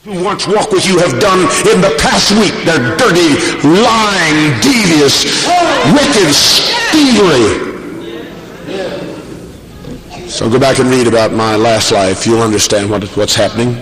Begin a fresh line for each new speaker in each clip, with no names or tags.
who once walked with you have done in the past week, their dirty, lying, devious, wicked thievery. So go back and read about my last life. You'll understand what's happening.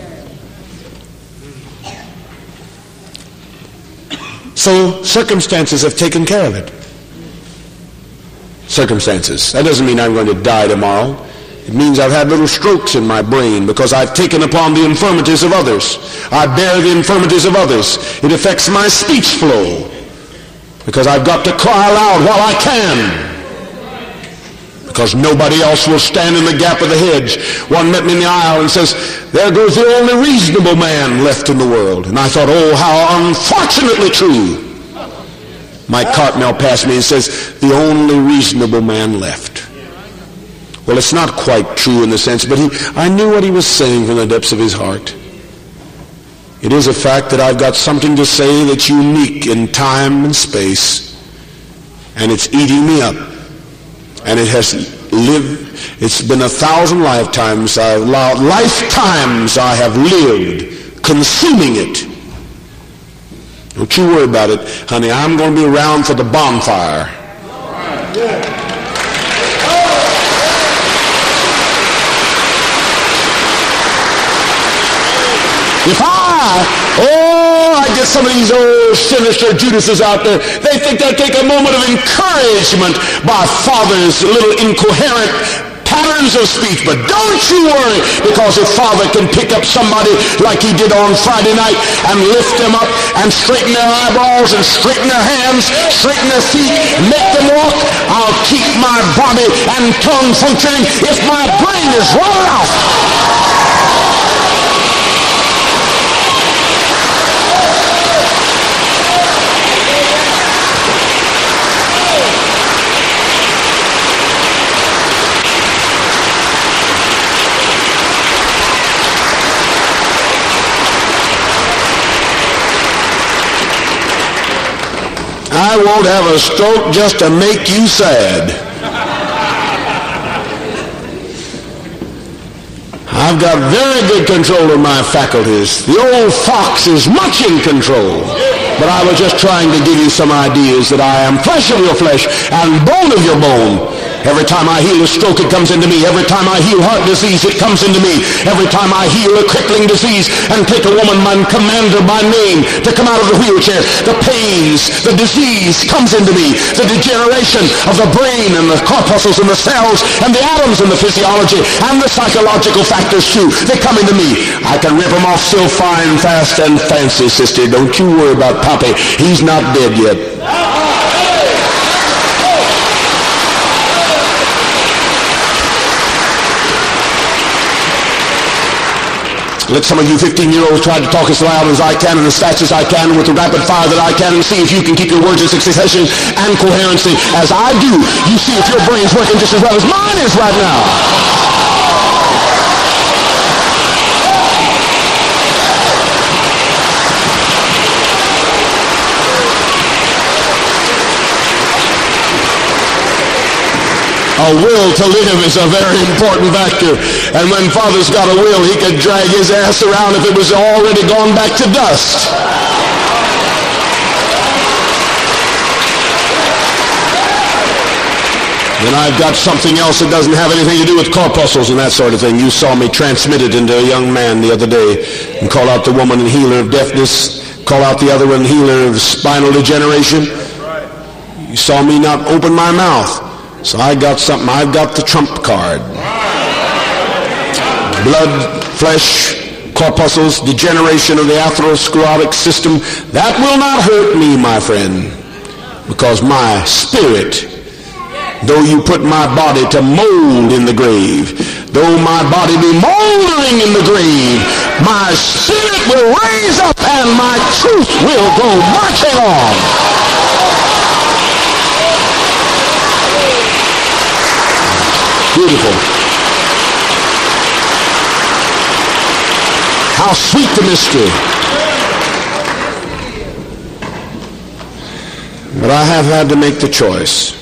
So circumstances have taken care of it. Circumstances. That doesn't mean I'm going to die tomorrow. It means I've had little strokes in my brain because I've taken upon the infirmities of others. I bear the infirmities of others. It affects my speech flow because I've got to cry aloud while I can, because nobody else will stand in the gap of the hedge. One met me in the aisle and says, "There goes the only reasonable man left in the world." And I thought, oh, how unfortunately true. Mike Cartmel passed me and says, "The only reasonable man left." Well, it's not quite true in the sense, but I knew what he was saying from the depths of his heart. It is a fact that I've got something to say that's unique in time and space, and it's eating me up. And it has lived, it's been 1,000 lifetimes I have lived consuming it. Don't you worry about it, honey. I'm going to be around for the bonfire. If I get some of these old sinister Judases out there, they think they'll take a moment of encouragement by Father's little incoherent patterns of speech. But don't you worry, because if Father can pick up somebody like he did on Friday night and lift them up and straighten their eyeballs and straighten their hands, straighten their feet, make them walk, I'll keep my body and tongue functioning if my brain is rolled out. I won't have a stroke just to make you sad. I've got very good control of my faculties. The old fox is much in control. But I was just trying to give you some ideas that I am flesh of your flesh and bone of your bone. Every time I heal a stroke, it comes into me. Every time I heal heart disease, it comes into me. Every time I heal a crippling disease and take a woman and command her by name to come out of the wheelchair, the pains, the disease comes into me. The degeneration of the brain and the corpuscles and the cells and the atoms and the physiology and the psychological factors too, they come into me. I can rip them off so fine, fast, and fancy, sister. Don't you worry about Poppy. He's not dead yet. Let some of you 15-year-olds try to talk as loud as I can and as fast as I can with the rapid fire that I can and see if you can keep your words in succession and coherency as I do. You see if your brain's working just as well as mine is right now. A will to live is a very important factor. And when Father's got a will, he could drag his ass around if it was already gone back to dust. And I've got something else that doesn't have anything to do with corpuscles and that sort of thing. You saw me transmit it into a young man the other day and call out the woman and healer of deafness, call out the other one healer of spinal degeneration. You saw me not open my mouth. So I got something. I've got the trump card. Blood, flesh, corpuscles, degeneration of the atherosclerotic system. That will not hurt me, my friend, because my spirit, though you put my body to mold in the grave, though my body be moldering in the grave, my spirit will raise up and my truth will go marching on. Beautiful. How sweet the mystery. But I have had to make the choice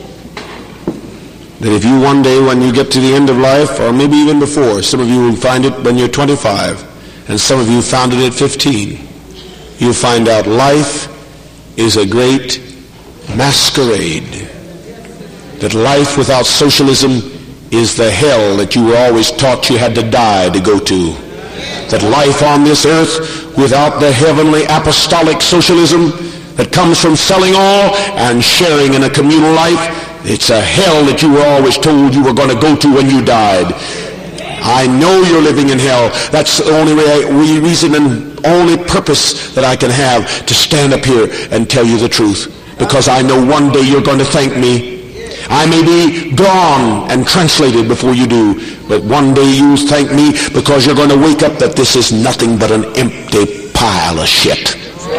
that if you one day when you get to the end of life, or maybe even before, some of you will find it when you're 25, and some of you found it at 15, you'll find out life is a great masquerade. That life without socialism is the hell that you were always taught you had to die to go to. That life on this earth without the heavenly apostolic socialism that comes from selling all and sharing in a communal life, it's a hell that you were always told you were going to go to when you died. I know you're living in hell. That's the only reason and only purpose that I can have to stand up here and tell you the truth. Because I know one day you're going to thank me. I may be gone and translated before you do, but one day you'll thank me because you're going to wake up that this is nothing but an empty pile of shit.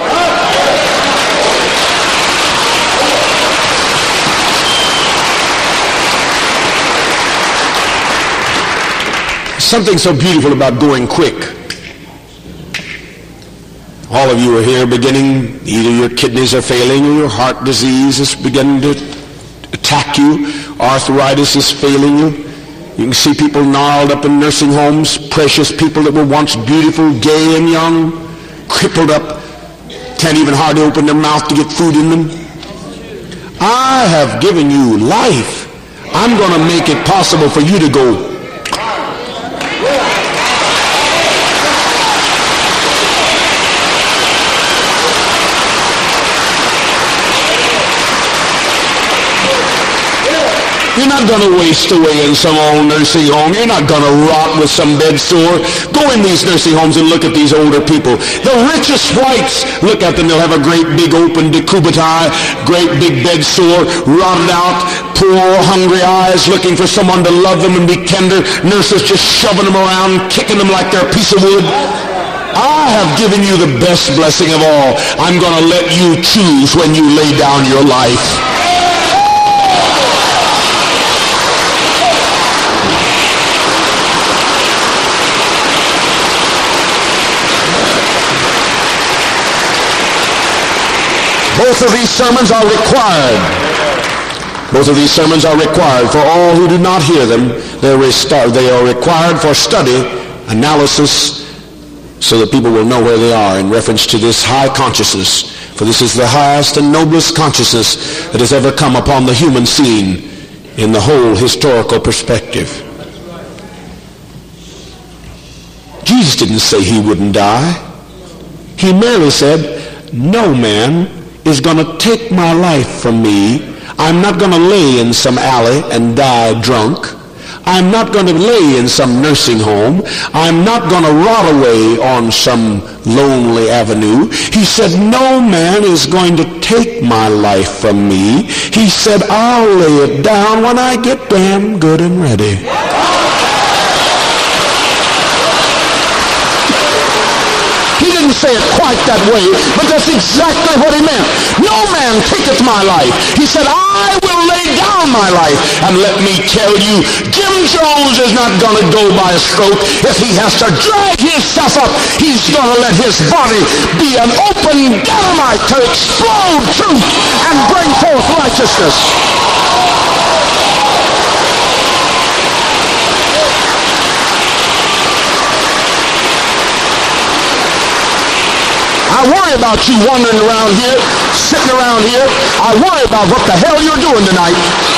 Something so beautiful about going quick. All of you are here beginning, either your kidneys are failing or your heart disease is beginning to attack you. Arthritis is failing you. You can see people gnarled up in nursing homes, precious people that were once beautiful, gay and young, crippled up, can't even hardly open their mouth to get food in them. I have given you life. I'm going to make it possible for you to go. You're not going to waste away in some old nursing home. You're not going to rot with some bed sore. Go in these nursing homes and look at these older people. The richest whites, look at them. They'll have a great big open decubitus, great big bed sore, rotted out, poor hungry eyes looking for someone to love them and be tender. Nurses just shoving them around, kicking them like they're a piece of wood. I have given you the best blessing of all. I'm going to let you choose when you lay down your life. Both of these sermons are required. Both of these sermons are required for all who do not hear them. They are required for study, analysis, so that people will know where they are in reference to this high consciousness. For this is the highest and noblest consciousness that has ever come upon the human scene in the whole historical perspective. Jesus didn't say he wouldn't die. He merely said, no man is going to take my life from me. I'm not going to lay in some alley and die drunk. I'm not going to lay in some nursing home. I'm not going to rot away on some lonely avenue. He said, no man is going to take my life from me. He said, I'll lay it down when I get damn good and ready. He didn't say it quite that way, but that's exactly what he meant. No man taketh my life. He said, I will lay down my life. And let me tell you, Jim Jones is not going to go by a stroke. If he has to drag his stuff up, he's going to let his body be an open dynamite to explode truth and bring forth righteousness. I worry about you wandering around here, sitting around here. I worry about what the hell you're doing tonight.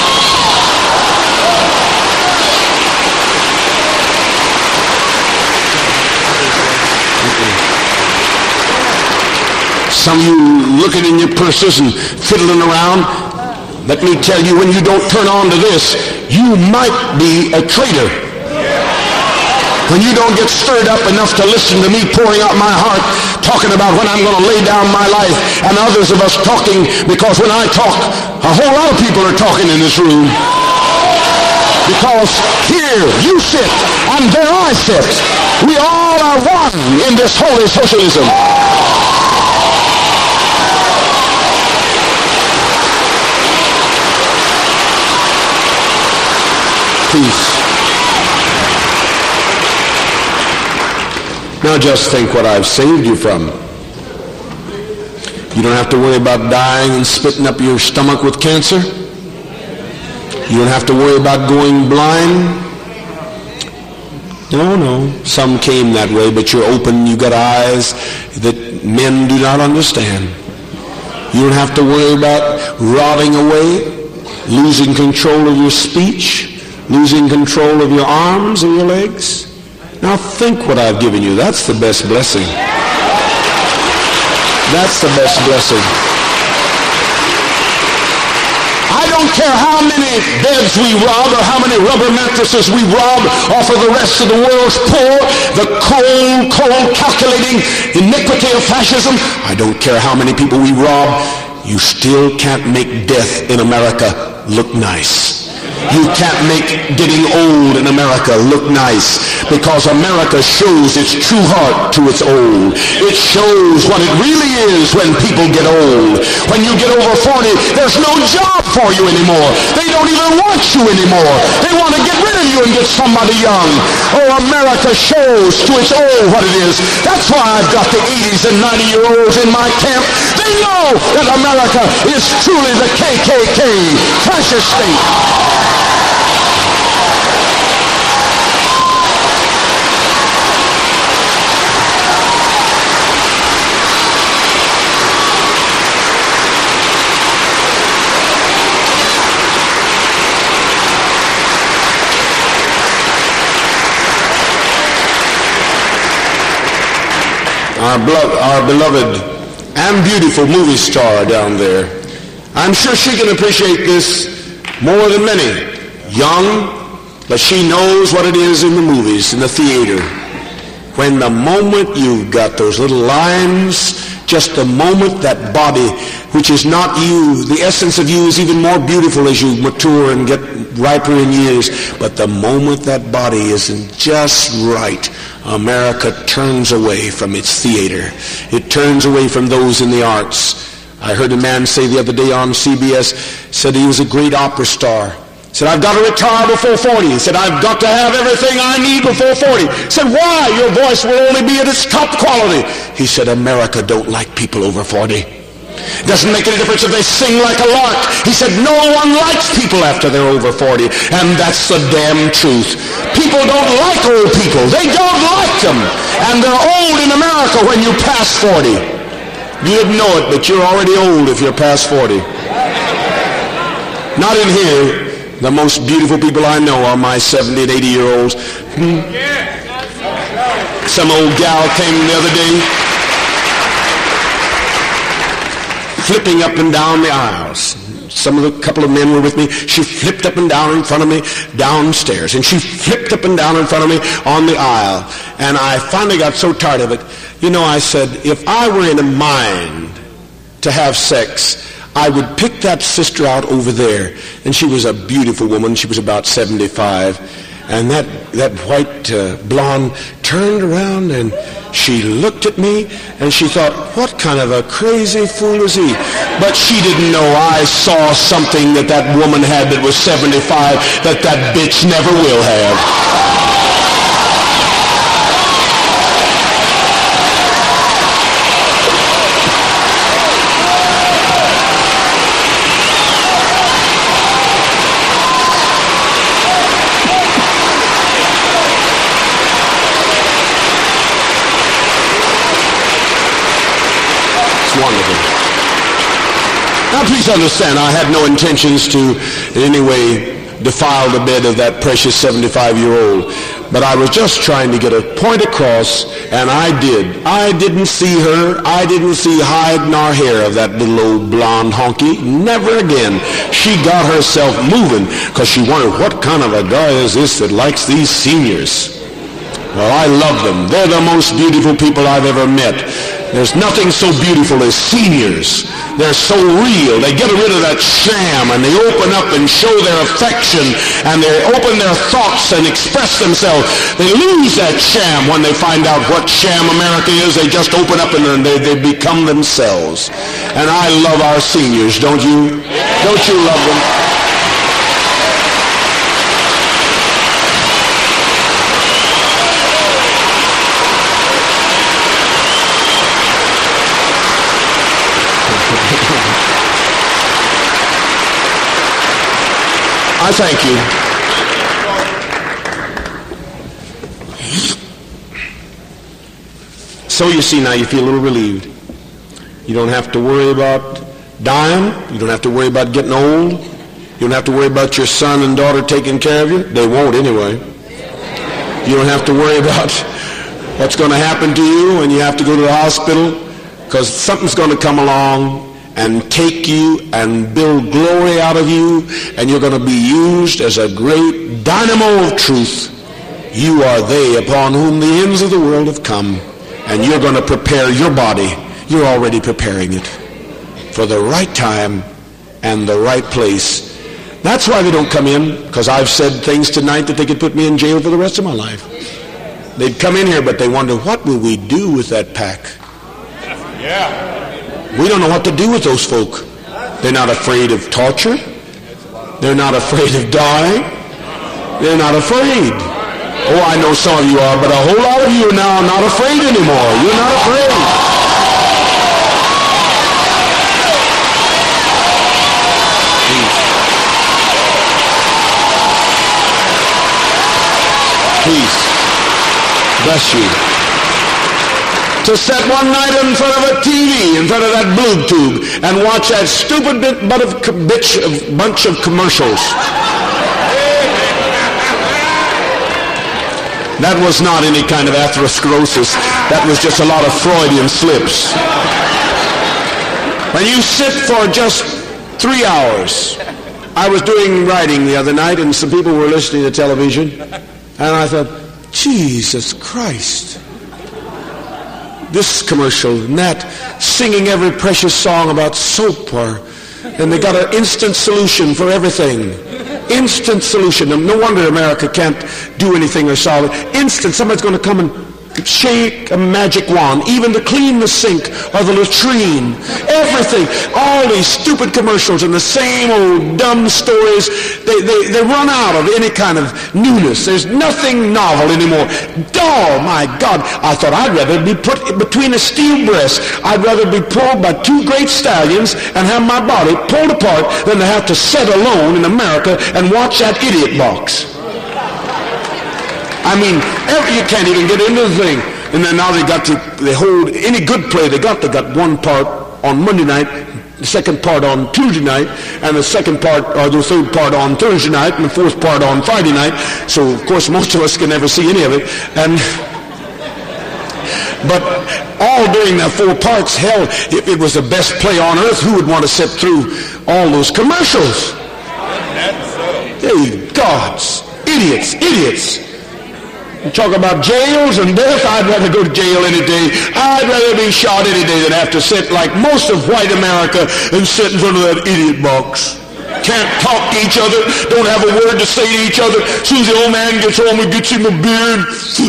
Some of you looking in your purses and fiddling around. Let me tell you, when you don't turn on to this, you might be a traitor. When you don't get stirred up enough to listen to me pouring out my heart, talking about when I'm going to lay down my life, and others of us talking, because when I talk, a whole lot of people are talking in this room. Because here you sit, and there I sit. We all are one in this holy socialism. Peace. Now just think what I've saved you from. You don't have to worry about dying and spitting up your stomach with cancer. You don't have to worry about going blind. No. Some came that way, but you're open, you got eyes that men do not understand. You don't have to worry about rotting away, losing control of your speech, losing control of your arms or your legs. Now think what I've given you. That's the best blessing. That's the best blessing. I don't care how many beds we rob or how many rubber mattresses we rob off of the rest of the world's poor, the cold, calculating iniquity of fascism. I don't care how many people we rob. You still can't make death in America look nice. You can't make getting old in America look nice, because America shows its true heart to its old. It shows what it really is when people get old. When you get over 40, there's no job for you anymore. They don't even want you anymore. They want to get rid of you and get somebody young. Oh, America shows to its old what it is. That's why I've got the 80s and 90-year-olds in my camp. They know that America is truly the KKK, fascist state. Our beloved and beautiful movie star down there. I'm sure she can appreciate this more than many. Young, but she knows what it is in the movies, in the theater. When the moment you've got those little lines, just the moment that body, which is not you, the essence of you is even more beautiful as you mature and get riper in years, but the moment that body isn't just right, America turns away from its theater. It turns away from those in the arts. I heard a man say the other day on CBS, said he was a great opera star. Said, I've got to retire before 40. He said, I've got to have everything I need before 40. Said, why? Your voice will only be at its top quality. He said, America don't like people over 40. It doesn't make any difference if they sing like a lark. He said, no one likes people after they're over 40. And that's the damn truth. People don't like old people. They don't like them. And they're old in America when you pass 40. You didn't know it, but you're already old if you're past 40. Not in here. The most beautiful people I know are my 70 and 80-year-olds. Some old gal came the other day, flipping up and down the aisles. Couple of men were with me. She flipped up and down in front of me downstairs, and she flipped up and down in front of me on the aisle. And I finally got so tired of it. You know, I said, if I were in a mind to have sex, I would pick that sister out over there. And she was a beautiful woman. She was about 75. And that white blonde turned around and she looked at me and she thought, what kind of a crazy fool is he? But she didn't know I saw something that woman had that was 75 that bitch never will have. Wonderful. Now please understand, I had no intentions to in any way defile the bed of that precious 75-year-old, but I was just trying to get a point across, and I did. I didn't see her. I didn't see hide nor hair of that little old blonde honky. Never again. She got herself moving because she wondered, what kind of a guy is this that likes these seniors? Well, I love them. They're the most beautiful people I've ever met. There's nothing so beautiful as seniors. They're so real. They get rid of that sham and they open up and show their affection and they open their thoughts and express themselves. They lose that sham when they find out what sham America is. They just open up and they become themselves. And I love our seniors, don't you? Don't you love them? I thank you. So you see, now you feel a little relieved. You don't have to worry about dying. You don't have to worry about getting old. You don't have to worry about your son and daughter taking care of you. They won't anyway. You don't have to worry about what's going to happen to you when you have to go to the hospital, because something's going to come along and take you and build glory out of you, and you're going to be used as a great dynamo of truth. You are they upon whom the ends of the world have come, and you're going to prepare your body. You're already preparing it for the right time and the right place. That's why they don't come in, because I've said things tonight that they could put me in jail for the rest of my life. They'd come in here, but they wonder, what will we do with that pack? Yeah. We don't know what to do with those folk. They're not afraid of torture. They're not afraid of dying. They're not afraid. Oh, I know some of you are, but a whole lot of you are now not afraid anymore. You're not afraid. Peace. Bless you. To sit one night in front of a TV, in front of that blue tube, and watch that stupid bunch of commercials. That was not any kind of atherosclerosis. That was just a lot of Freudian slips. When you sit for just 3 hours. I was doing writing the other night, and some people were listening to television, and I thought, Jesus Christ. This commercial and that, singing every precious song about soap, and they got an instant solution for everything. Instant solution. And no wonder America can't do anything or solve it. Instant. Somebody's going to come and shake a magic wand, even to clean the sink or the latrine. Everything. All these stupid commercials and the same old dumb stories. They run out of any kind of newness. There's nothing novel anymore. Oh my God. I thought I'd rather be put between a steel breast. I'd rather be pulled by two great stallions and have my body pulled apart than to have to sit alone in America and watch that idiot box. I mean, you can't even get into the thing. And then now they hold any good play they got one part on Monday night, the second part on Tuesday night, and the second part or the third part on Thursday night, and the fourth part on Friday night. So of course most of us can never see any of it. But all during that 4 parts, hell, if it was the best play on earth, who would want to sit through all those commercials? Hey, gods, idiots. You talk about jails and death. I'd rather go to jail any day. I'd rather be shot any day than have to sit like most of white America and sit in front of that idiot box. Can't talk to each other. Don't have a word to say to each other. As soon as the old man gets home and gets him a beer,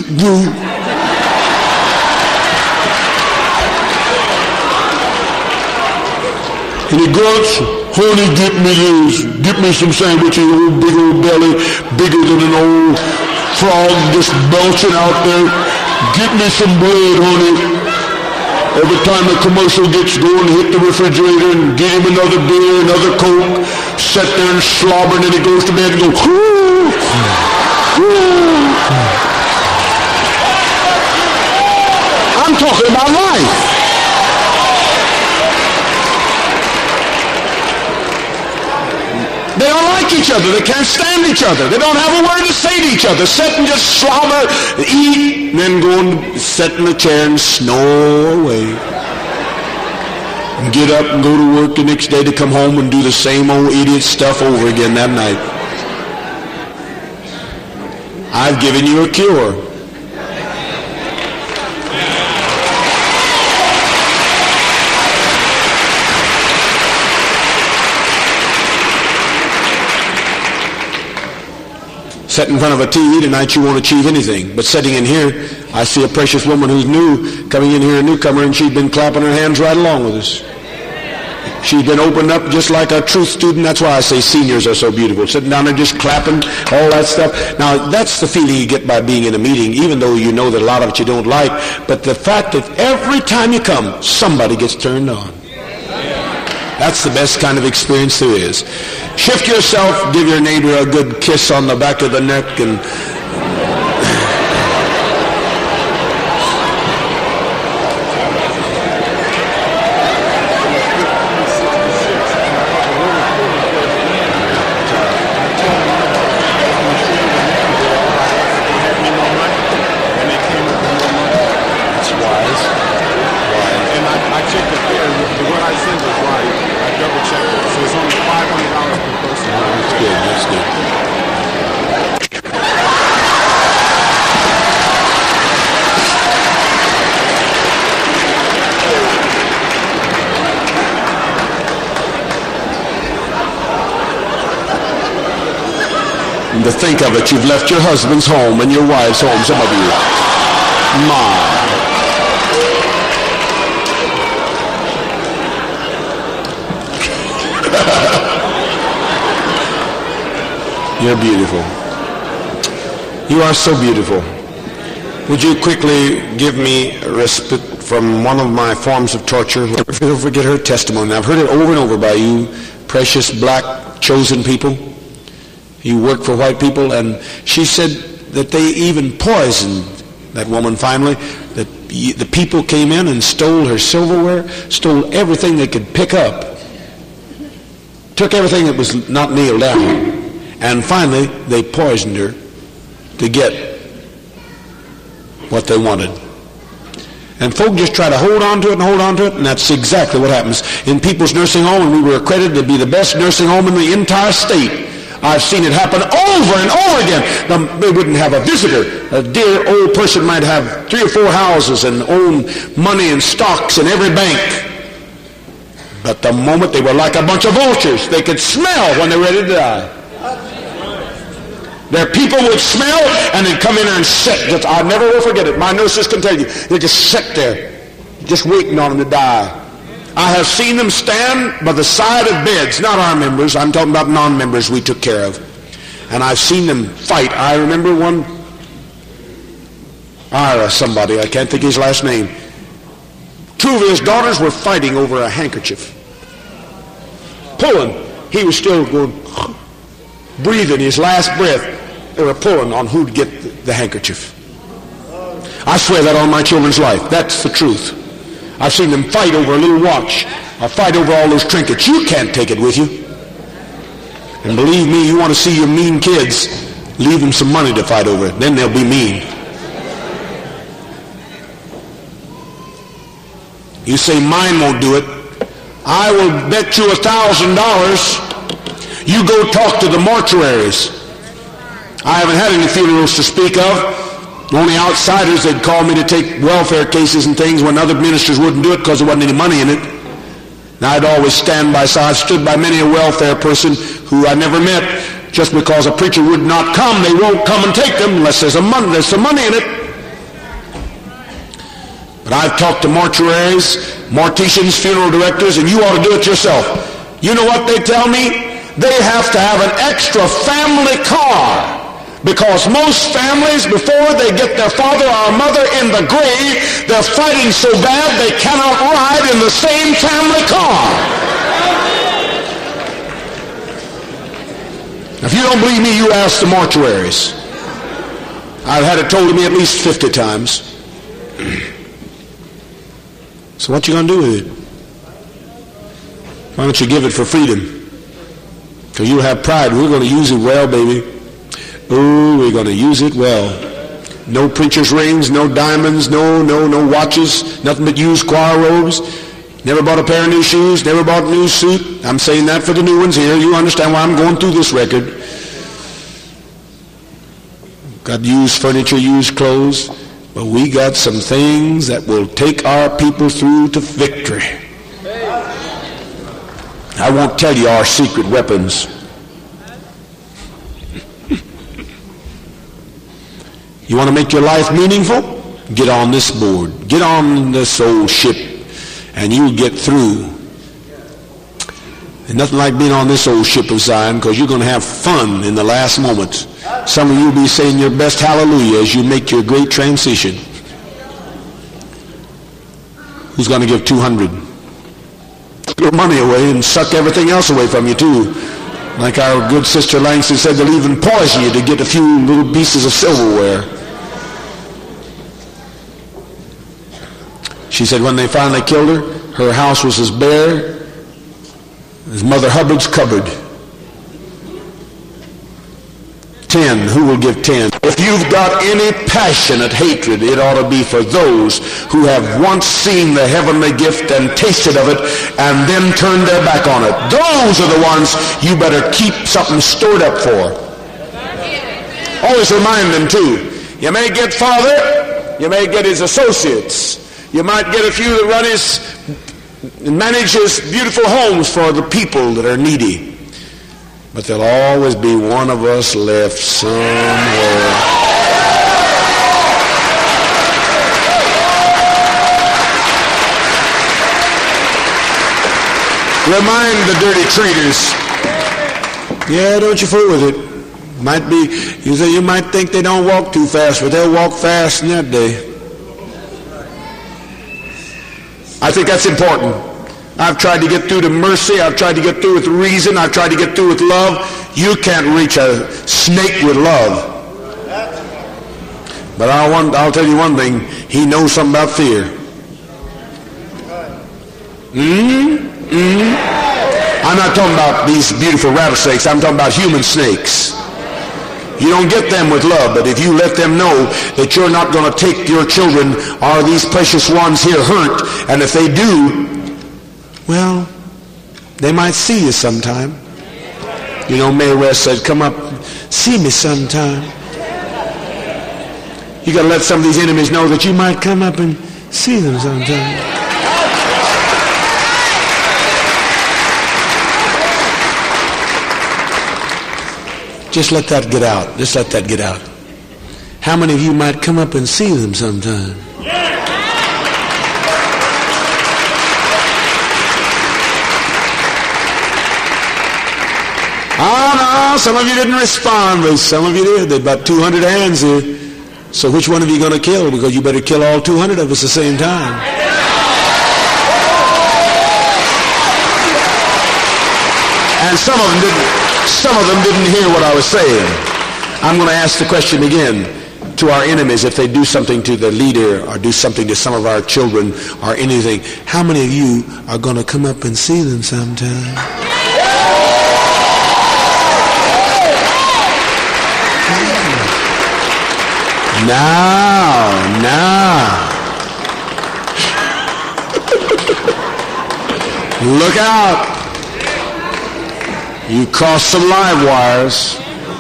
and he grunts, honey, get me this. Get me some sandwiches, old big old belly, bigger than an old frog just belching out there. Get me some bread, honey. Every time the commercial gets going, hit the refrigerator and get him another beer, another Coke. Sit there and slobber, and then he goes to bed and goes, whoo, whoo. I'm talking about life. They don't like each other. They can't stand each other. They don't have a word to say to each other. Sit and just slobber, eat, and then go and sit in the chair and snore away. And get up and go to work the next day to come home and do the same old idiot stuff over again that night. I've given you a cure. Sitting in front of a TV tonight, you won't achieve anything. But sitting in here, I see a precious woman who's new, coming in here, a newcomer, and she's been clapping her hands right along with us. She's been opened up just like a truth student. That's why I say seniors are so beautiful. Sitting down there just clapping, all that stuff. Now, that's the feeling you get by being in a meeting, even though you know that a lot of it you don't like. But the fact that every time you come, somebody gets turned on. That's the best kind of experience there is. Shift yourself, give your neighbor a good kiss on the back of the neck, and And to think of it, you've left your husband's home and your wife's home, some of you. My. You're beautiful. You are so beautiful. Would you quickly give me a respite from one of my forms of torture? Don't forget her testimony. I've heard it over and over by you precious black chosen people. You work for white people, and she said that they even poisoned that woman finally, that the people came in and stole her silverware, stole everything they could pick up, took everything that was not nailed down, and finally they poisoned her to get what they wanted. And folk just try to hold on to it and hold on to it, and that's exactly what happens. In people's nursing home, and we were accredited to be the best nursing home in the entire state, I've seen it happen over and over again. Now, they wouldn't have a visitor. A dear old person might have 3 or 4 houses and own money and stocks in every bank. But the moment they were like a bunch of vultures, they could smell when they were ready to die. Their people would smell and they'd come in there and sit. I never will forget it. My nurses can tell you. They just sit there, just waiting on them to die. I have seen them stand by the side of beds, not our members, I'm talking about non-members we took care of. And I've seen them fight. I remember one, somebody, I can't think his last name. 2 of his daughters were fighting over a handkerchief. Pulling. He was still going, breathing his last breath. They were pulling on who'd get the handkerchief. I swear that on my children's life. That's the truth. I've seen them fight over a little watch, or fight over all those trinkets. You can't take it with you. And believe me, you want to see your mean kids, leave them some money to fight over it. Then they'll be mean. You say, mine won't do it. I will bet you $1,000 you go talk to the mortuaries. I haven't had any funerals to speak of. Only outsiders, they'd call me to take welfare cases and things when other ministers wouldn't do it because there wasn't any money in it. And I'd always stand by side. I've stood by many a welfare person who I never met. Just because a preacher would not come, they won't come and take them unless there's some money in it. But I've talked to mortuaries, morticians, funeral directors, and you ought to do it yourself. You know what they tell me? They have to have an extra family car. Because most families, before they get their father or mother in the grave, they're fighting so bad they cannot ride in the same family car. If you don't believe me, you ask the mortuaries. I've had it told to me at least 50 times. So what you going to do with it? Why don't you give it for freedom? Because you have pride. We're going to use it well, baby. Oh, we're going to use it well. No preacher's rings, no diamonds, no watches, nothing but used choir robes. Never bought a pair of new shoes, never bought a new suit. I'm saying that for the new ones here. You understand why I'm going through this record. Got used furniture, used clothes, but we got some things that will take our people through to victory. I won't tell you our secret weapons. You want to make your life meaningful? Get on this board. Get on this old ship, and you'll get through. There's nothing like being on this old ship of Zion, because you're going to have fun in the last moments. Some of you will be saying your best hallelujah as you make your great transition. Who's going to give 200? Your money away and suck everything else away from you too. Like our good sister Langston said, they'll even poison you to get a few little pieces of silverware. She said when they finally killed her, her house was as bare as Mother Hubbard's cupboard. 10. Who will give 10? If you've got any passionate hatred, it ought to be for those who have once seen the heavenly gift and tasted of it and then turned their back on it. Those are the ones you better keep something stored up for. Always remind them too. You may get Father, you may get his associates, you might get a few that run manage his beautiful homes for the people that are needy. But there'll always be one of us left somewhere. Remind the dirty traitors. Yeah, don't you fool with it. Might be, you say, you might think they don't walk too fast, but they'll walk fast in that day. I think that's important. I've tried to get through to mercy. I've tried to get through with reason. I've tried to get through with love. You can't reach a snake with love. But I'll tell you one thing. He knows something about fear. I'm not talking about these beautiful rattlesnakes. I'm talking about human snakes. You don't get them with love, but if you let them know that you're not going to take your children or these precious ones here hurt, and if they do, well, they might see you sometime. You know, Mae West said, come up, see me sometime. You got to let some of these enemies know that you might come up and see them sometime. Just let that get out. Just let that get out. How many of you might come up and see them sometime? Oh, no, some of you didn't respond, but some of you did. There are about 200 hands here. So which one of you going to kill? Because you better kill all 200 of us at the same time. And some of them didn't hear what I was saying. I'm going to ask the question again to our enemies. If they do something to the leader or do something to some of our children or anything, how many of you are going to come up and see them sometime? Now. Look out. You crossed some live wires.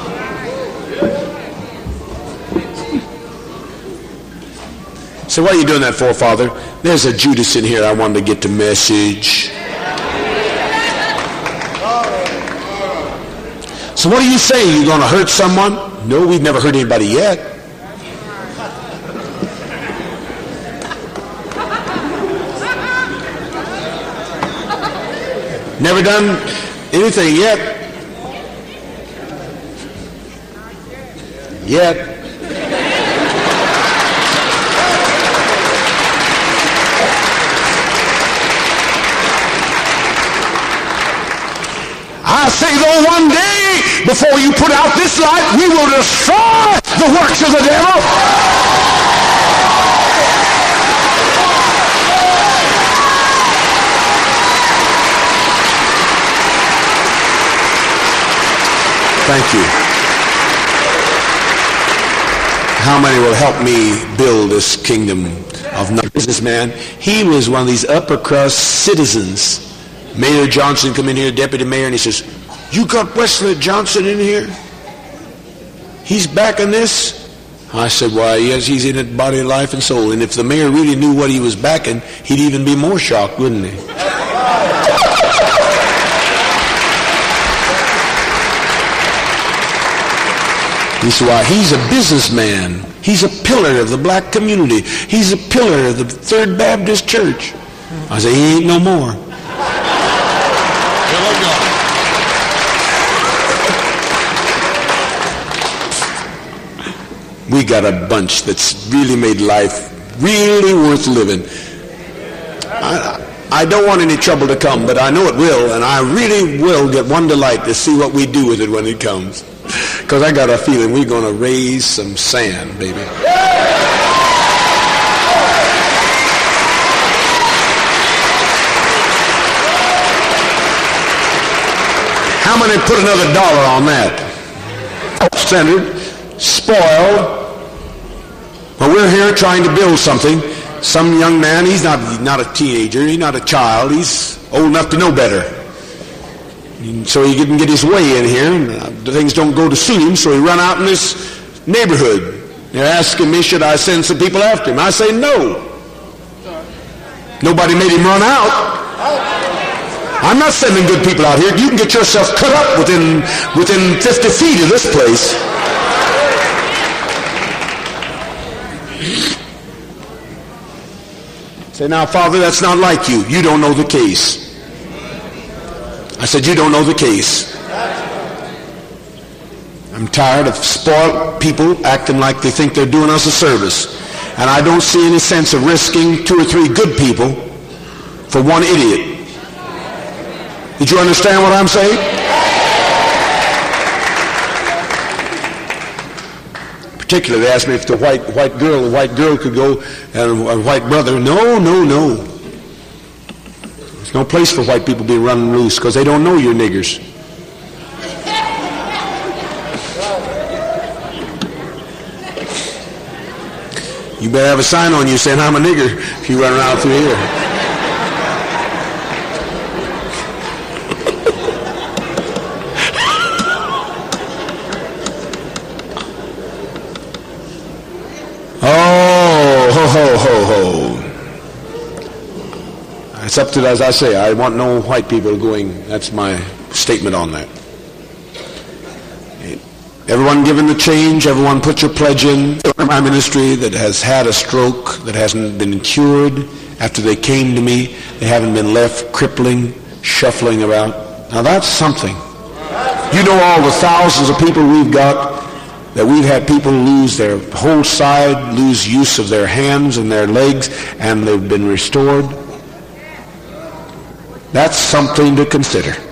So what are you doing that for, Father? There's a Judas in here. I wanted to get the message. So what are you saying? You're going to hurt someone? No, we've never hurt anybody yet. Never done anything yet. I say, though, one day, before you put out this light, we will destroy the works of the devil. Thank you. How many will help me build this kingdom of businessman? He was one of these upper crust citizens. Mayor Johnson come in here, deputy mayor, and he says, you got Wesley Johnson in here? He's backing this? I said, why, yes, he's in it, body, life, and soul. And if the mayor really knew what he was backing, he'd even be more shocked, wouldn't he? He said, why, he's a businessman. He's a pillar of the black community. He's a pillar of the Third Baptist Church. I said, he ain't no more. We got a bunch that's really made life really worth living. I don't want any trouble to come, but I know it will, and I really will get one delight to see what we do with it when it comes. Because I got a feeling we're going to raise some sand, baby. How many put another $1 on that? Centered, spoiled. Well, we're here trying to build something. Some young man, he's not a teenager, he's not a child, he's old enough to know better. So he didn't get his way in here, and things don't go to suit him, so he run out in this neighborhood. They're asking me, should I send some people after him? I say, no. Nobody made him run out. I'm not sending good people out here. You can get yourself cut up within 50 feet of this place. Say, now, Father, that's not like you. You don't know the case. I said, you don't know the case. I'm tired of spoiled people acting like they think they're doing us a service. And I don't see any sense of risking 2 or 3 good people for one idiot. Did you understand what I'm saying? Particularly, they asked me if the white girl could go, and a white brother. No. There's no place for white people being running loose because they don't know you're niggers. You better have a sign on you saying I'm a nigger if you run around through here. Ho. It's up to, as I say, I want no white people going. That's my statement on that. Everyone given the change, everyone put your pledge in. My ministry that has had a stroke, that hasn't been cured after they came to me, they haven't been left crippling, shuffling about. Now that's something. You know all the thousands of people we've got, that we've had people lose their whole side, lose use of their hands and their legs, and they've been restored. That's something to consider.